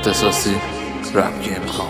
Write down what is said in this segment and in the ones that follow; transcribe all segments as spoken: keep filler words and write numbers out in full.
اختصاصی رپ گیم میخوام.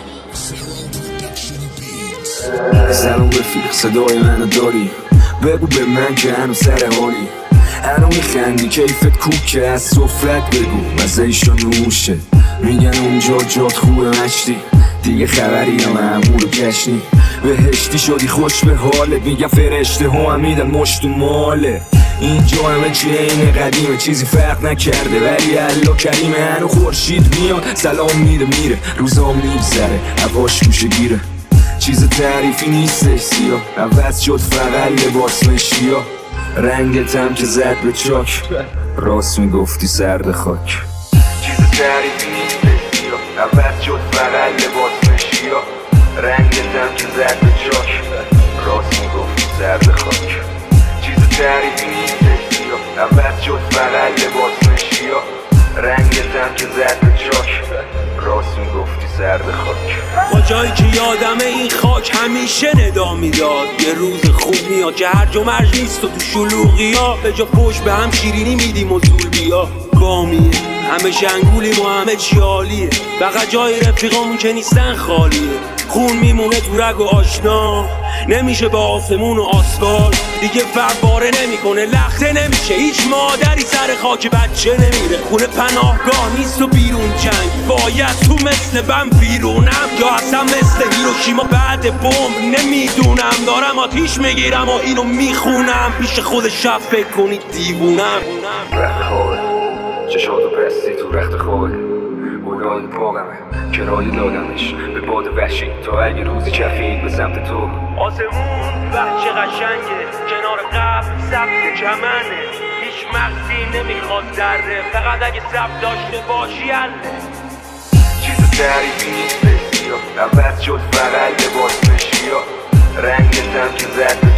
سلام رفیق، صدای منو داری؟ بگو به من که هنو سر حالی، هنو میخندی کیفت کوکه، از صفرت بگو مزه ایشو نوشه. میگن اونجا جات خوبه مشتی، دیگه خبری هم معمول و کشنی. بهشتی شدی خوش به حالت، میگن فرشته ها هم میدن مشت و ماله. اینجا همه چی اینه قدیمه، چیزی فرق نکرده ولی الله کریمه. هنو خورشید میاد سلام میده میره، روزام میگذره هواش گوشه گیره. چیز تعریفی نیستش سیاه، عوض شد فقط لباس مشکیا. رنگت هم که زد به چاک، راست میگفتی سرد خاک. چیز تعریفی نیستش سیاه، عوض شد فقط لباس مشکیا. رنگت هم که زد به چاک، راست میگفتی سرد خاک. چیز تعریفی نیستش سیاه، عوض شد فقط لباس مشکیا. رنگت هم که زد به چاک، راست میگفتی سرد خاک. با جایی که یادمه این خاک همیشه ندا میداد، یه روز خوب میاد که هرج و مرج نیست و تو شلوغی ها به جا پشت به هم شیرینی میدیم و زول بیا بامیه. همه شنگولیم و همه چی عالیه، فقط جای رفیقامون که نیستن خالیه. خون میمونه تو رگ و آشنا، نمیشه با آسمون و آسفال دیگه فرق باره نمیکنه، لخته نمیشه هیچ مادری سر خاک بچه نمیره. خونه پناهگاه نیست و بیرون جنگ، باید تو مثل بم بیرونم یا اصلا مثل هیروشیما بعد بمب. نمیدونم دارم آتیش میگیرم و اینو میخونم، پیش خود شب فکر کنید دیوونم. رخت خوابه چشات و پستی تو رخت خوابه، بلای پاقمه کرایه دادمش به باد وحشی تا اگه روزی چرخید به سمت تو. آسمون بچه قشنگه کنار قبل سبز چمنه، هیچ مغزی نمیخواد دره، فقط اگه سب داشته باشی حله. چیز تعریفی نیست سیاه، عوض شد فقط لباس مشکیا. رنگت هم که زد